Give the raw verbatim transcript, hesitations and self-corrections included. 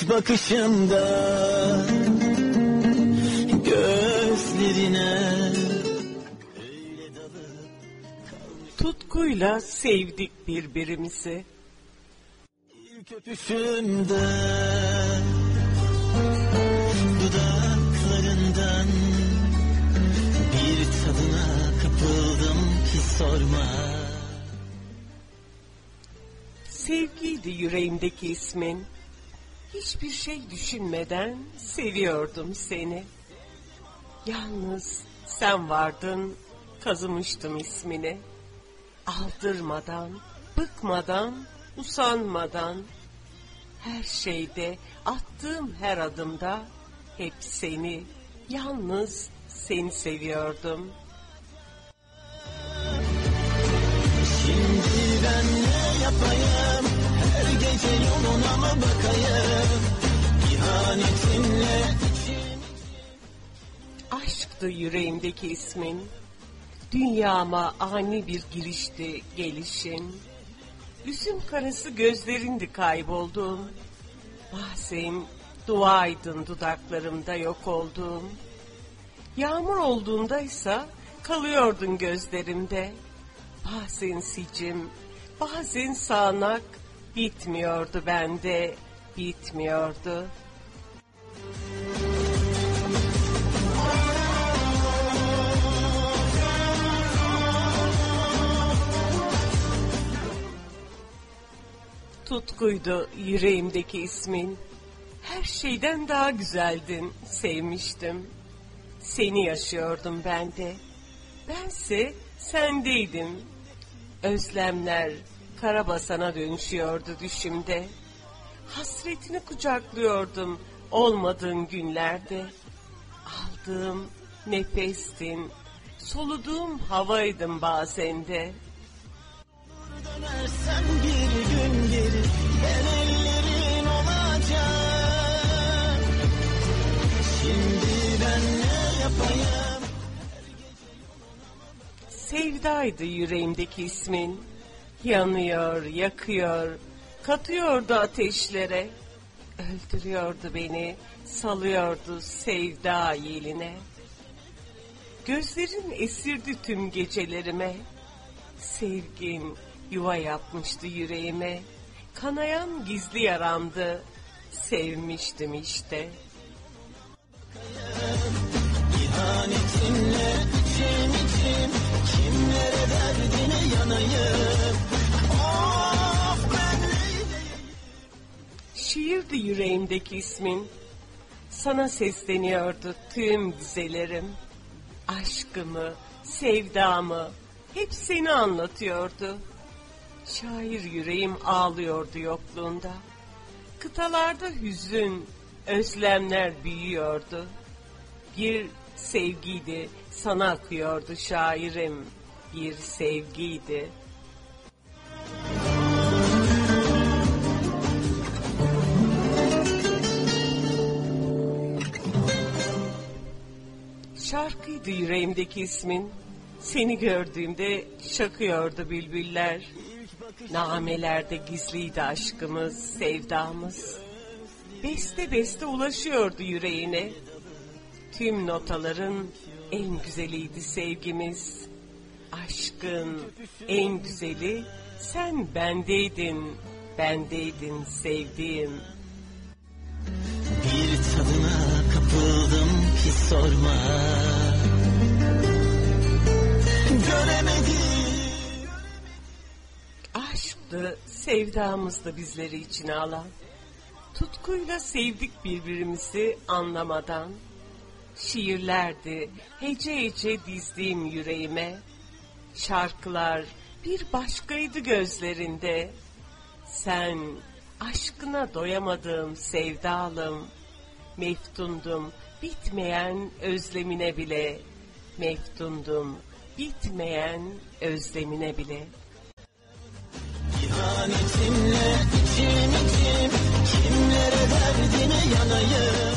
İlk bakışımda gözlerine öyle dalıp tutkuyla sevdik birbirimizi. İlk öpüşümde dudaklarından bir tadına kapıldım ki sorma. Sevgiydi yüreğimdeki ismin. Hiçbir şey düşünmeden seviyordum seni. Yalnız sen vardın, kazımıştım ismini. Aldırmadan, bıkmadan, usanmadan. Her şeyde, attığım her adımda hep seni, yalnız seni seviyordum. Şimdi ben ne yapayım? Her gece yoluna mı bakayım? İhanetinle içim... Aşktı yüreğimdeki ismin. Dünyama ani bir girişti gelişin. Üzüm karası gözlerindi kaybolduğum. Bazen duaydın dudaklarımda yok olduğum. Yağmur olduğundaysa kalıyordun gözlerimde. Bazen sicim, bazen sağanak, bitmiyordu bende, bitmiyordu. Tutkuydu yüreğimdeki ismin. Her şeyden daha güzeldin, sevmiştim. Seni yaşıyordum ben de. Bense sendeydim. Özlemler karabasana dönüşüyordu düşümde. Hasretini kucaklıyordum olmadığın günlerde. Aldığım nefestin, soluduğum havaydın bazen de. Dönersen bir gün geri ben ellerin olacağım. Şimdi ben ne yapayım? Sevdaydı yüreğimdeki ismin. Yanıyor, yakıyor, katıyordu ateşlere. Öldürüyordu beni, salıyordu sevda yeline. Gözlerin esirdi tüm gecelerime. Sevgin yuva yapmıştı yüreğime. Kanayan gizli yaramdı. Sevmiştim işte. İhanetinle içim içim kimlere derdine yanayım. Of ben neyleyim? Şiirdi yüreğimdeki ismin. Sana sesleniyordu tüm dizelerim. Aşkımı, sevdamı hep seni anlatıyordu. Şair yüreğim ağlıyordu yokluğunda. Kıtalarda hüzün, özlemler büyüyordu. Bir sevgiydi, sana akıyordu şairim. Bir sevgiydi. Şarkıydı yüreğimdeki ismin. Seni gördüğümde şakıyordu bülbüller. Namelerde gizliydi aşkımız, sevdamız. Beste beste ulaşıyordu yüreğine. Tüm notaların en güzeliydi sevgimiz. Aşkın en güzeli sen bendeydin, bendeydin sevdiğim. Bir tadına kapıldım ki sorma. Göremedim. Aşktı, sevdamızdı bizleri içine alan. Tutkuyla sevdik birbirimizi anlamadan. Şiirlerdi, hece hece dizdiğim yüreğime. Şarkılar bir başkaydı gözlerinde. Sen aşkına doyamadığım sevdalım. Meftundum bitmeyen özlemine bile. Meftundum bitmeyen özlemine bile. İhanetinle içim içim kimlere derdine yanayım.